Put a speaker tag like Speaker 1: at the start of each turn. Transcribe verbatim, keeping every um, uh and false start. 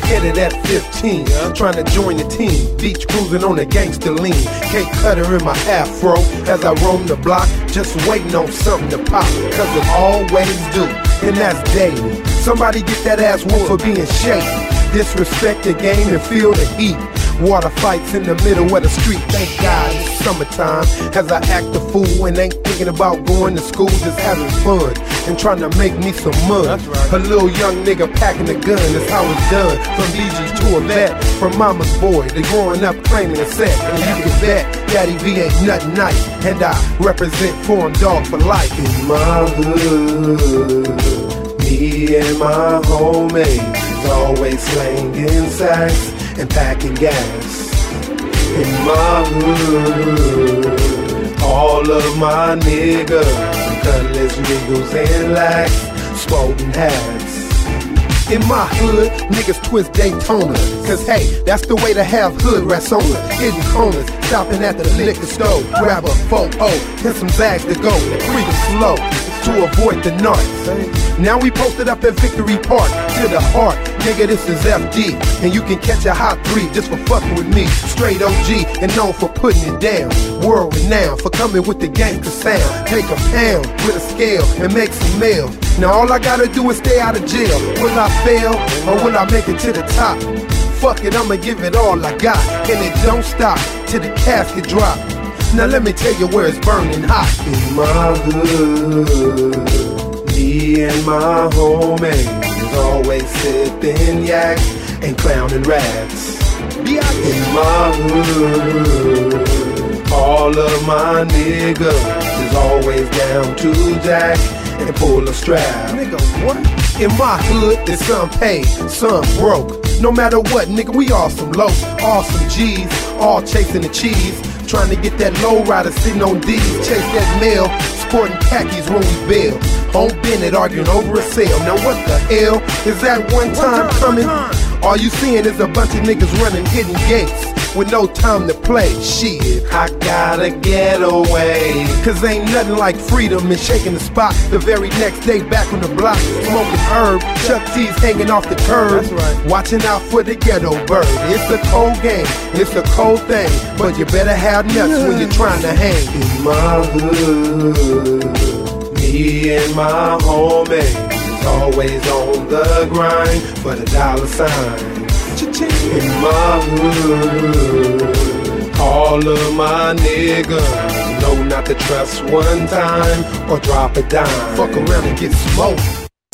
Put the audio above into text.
Speaker 1: headed at fifteen, trying to join the team. Beach cruising on the gangster lean. Can't cut her in my afro as I roam the block, just waiting on something to pop, cause it always do, and that's daily. Somebody get that ass whooped for being shaky. Disrespect the game and feel the heat. Water fights in the middle of the street. Thank God it's summertime as I act a fool and ain't thinking about going to school, just having fun and trying to make me some mud. Right. A little young nigga packing a gun, that's how it's done. From B Gs to a vet, from mama's boy to growing up claiming a set. And you can bet Daddy V ain't nothing nice, and I represent Foreign Dog for life. In my hood, me and my homies always slanging sacks and packing gas. In my hood, all of my niggas, cutlass niggas and lax, sporting hats. In my hood, niggas twist Daytona, cause hey, that's the way to have hood rats on her. Hidden corners, stopping at the liquor store, grab a photo, and some bags to go, creeping slow to avoid the narcs. Now we posted up at Victory Park, to the heart, nigga this is F D, and you can catch a hot three just for fucking with me. Straight O G, and known for putting it down, world renowned for coming with the gangster sound. Take a pound with a scale and make some mail. Now all I gotta do is stay out of jail. Will I fail, or will I make it to the top? Fuck it, I'ma give it all I got, and it don't stop till the casket drop. Now let me tell you where it's burning hot. In my hood, me and my homies always sipping yak and clowning rats. In my hood, all of my niggas is always down to jack and pull a strap. Nigga, what? In my hood, it's some paid, some broke. No matter what, nigga, we all some low, all some G's, all chasing the cheese. Trying to get that low rider sitting on D's, chase that mail, sporting khakis when we bail. Home Bennett arguing over a sale. Now what the hell is that one time coming? All you seeing is a bunch of niggas running hidden gates with no time to play. Shit, I gotta get away, cause ain't nothing like freedom and shaking the spot. The very next day back on the block, smoking herb, Chuck T's hanging off the curb. That's right. Watching out for the ghetto bird. It's a cold game, it's a cold thing, but you better have nuts when you're trying to hang. In my hood, me and my homies always on the grind for the dollar sign. In my hood, all of my niggas know not to trust one time or drop a dime. Fuck around and get smoked.